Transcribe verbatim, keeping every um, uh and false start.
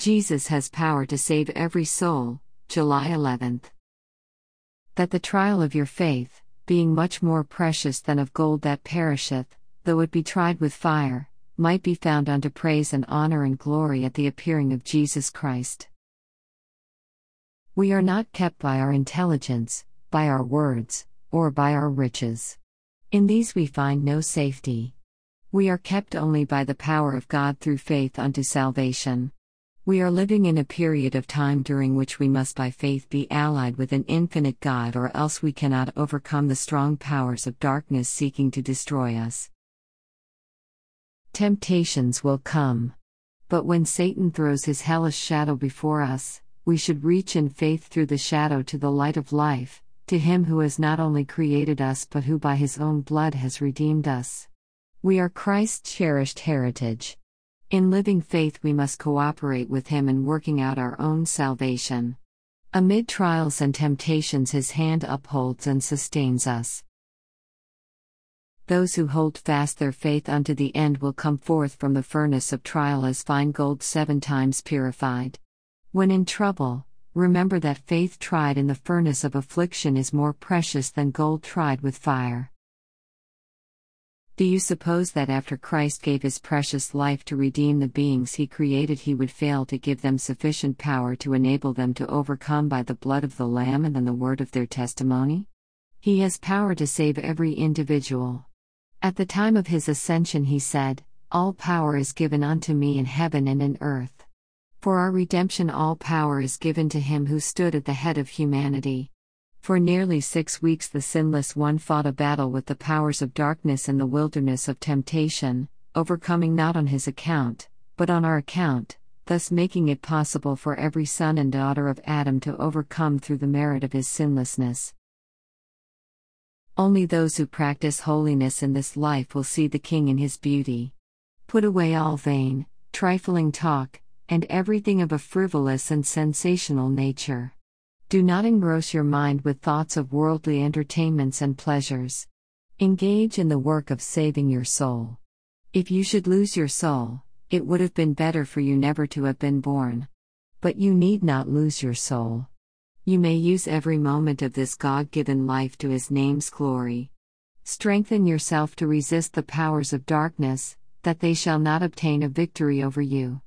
Jesus has power to save every soul, July eleventh. That the trial of your faith, being much more precious than of gold that perisheth, though it be tried with fire, might be found unto praise and honor and glory at the appearing of Jesus Christ. We are not kept by our intelligence, by our words, or by our riches. In these we find no safety. We are kept only by the power of God through faith unto salvation. We are living in a period of time during which we must by faith be allied with an infinite God, or else we cannot overcome the strong powers of darkness seeking to destroy us. Temptations will come. But when Satan throws his hellish shadow before us, we should reach in faith through the shadow to the light of life, to Him who has not only created us but who by His own blood has redeemed us. We are Christ's cherished heritage. In living faith we must cooperate with Him in working out our own salvation. Amid trials and temptations His hand upholds and sustains us. Those who hold fast their faith unto the end will come forth from the furnace of trial as fine gold seven times purified. When in trouble, remember that faith tried in the furnace of affliction is more precious than gold tried with fire. Do you suppose that after Christ gave His precious life to redeem the beings He created, He would fail to give them sufficient power to enable them to overcome by the blood of the Lamb and then the word of their testimony? He has power to save every individual. At the time of His ascension He said, "All power is given unto me in heaven and in earth." For our redemption all power is given to Him who stood at the head of humanity. For nearly six weeks the Sinless One fought a battle with the powers of darkness in the wilderness of temptation, overcoming not on His account, but on our account, thus making it possible for every son and daughter of Adam to overcome through the merit of His sinlessness. Only those who practice holiness in this life will see the King in His beauty. Put away all vain, trifling talk, and everything of a frivolous and sensational nature. Do not engross your mind with thoughts of worldly entertainments and pleasures. Engage in the work of saving your soul. If you should lose your soul, it would have been better for you never to have been born. But you need not lose your soul. You may use every moment of this God-given life to His name's glory. Strengthen yourself to resist the powers of darkness, that they shall not obtain a victory over you.